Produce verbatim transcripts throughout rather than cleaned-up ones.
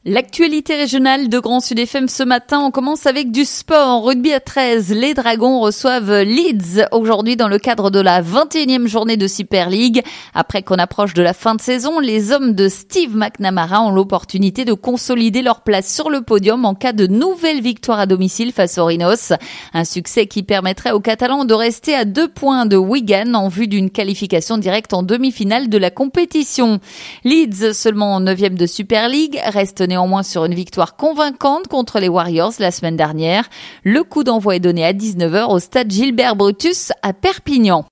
L'actualité régionale de Grand Sud F M ce matin, on commence avec du sport. En rugby à treize, les Dragons reçoivent Leeds aujourd'hui dans le cadre de la vingt et unième journée de Super League. Après qu'on approche de la fin de saison, les hommes de Steve McNamara ont l'opportunité de consolider leur place sur le podium en cas de nouvelle victoire à domicile face aux Rhinos. Un succès qui permettrait aux Catalans de rester à deux points de Wigan en vue d'une qualification directe en demi-finale de la compétition. Leeds, seulement neuvième de Super League, reste néanmoins sur une victoire convaincante contre les Warriors la semaine dernière. Le coup d'envoi est donné à dix-neuf heures au stade Gilbert Brutus à Perpignan.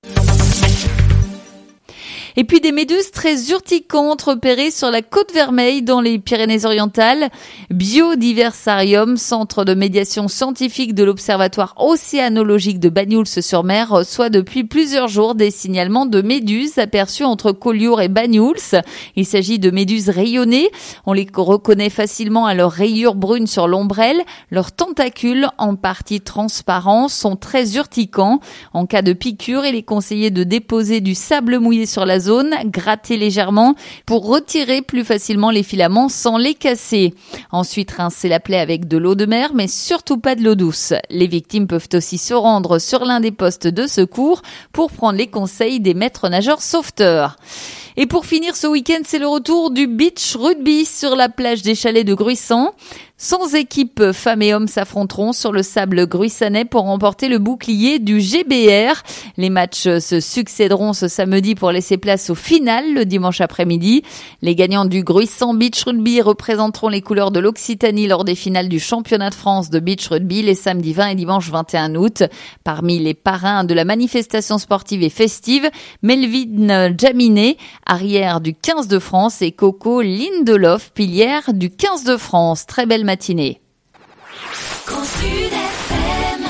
Et puis des méduses très urticantes repérées sur la Côte Vermeille dans les Pyrénées-Orientales. Biodiversarium, centre de médiation scientifique de l'Observatoire océanologique de Banyuls-sur-Mer, reçoit depuis plusieurs jours des signalements de méduses aperçues entre Collioure et Banyuls. Il s'agit de méduses rayonnées. On les reconnaît facilement à leurs rayures brunes sur l'ombrelle. Leurs tentacules, en partie transparents, sont très urticants. En cas de piqûre, il est conseillé de déposer du sable mouillé sur la zone, gratter légèrement pour retirer plus facilement les filaments sans les casser. Ensuite, rincer la plaie avec de l'eau de mer, mais surtout pas de l'eau douce. Les victimes peuvent aussi se rendre sur l'un des postes de secours pour prendre les conseils des maîtres nageurs sauveteurs. Et pour finir ce week-end, c'est le retour du beach rugby sur la plage des Chalets de Gruissant. cent équipes femmes et hommes s'affronteront sur le sable gruissanais pour remporter le bouclier du G B R. Les matchs se succéderont ce samedi pour laisser place au final le dimanche après-midi. Les gagnants du Gruissant Beach Rugby représenteront les couleurs de l'Occitanie lors des finales du championnat de France de beach rugby les samedis vingt et dimanche vingt et un août. Parmi les parrains de la manifestation sportive et festive, Melvin Jaminet, arrière du quinze de France, et Coco Lindelof, pilière du quinze de France. Très belle matinée. Grand Sud.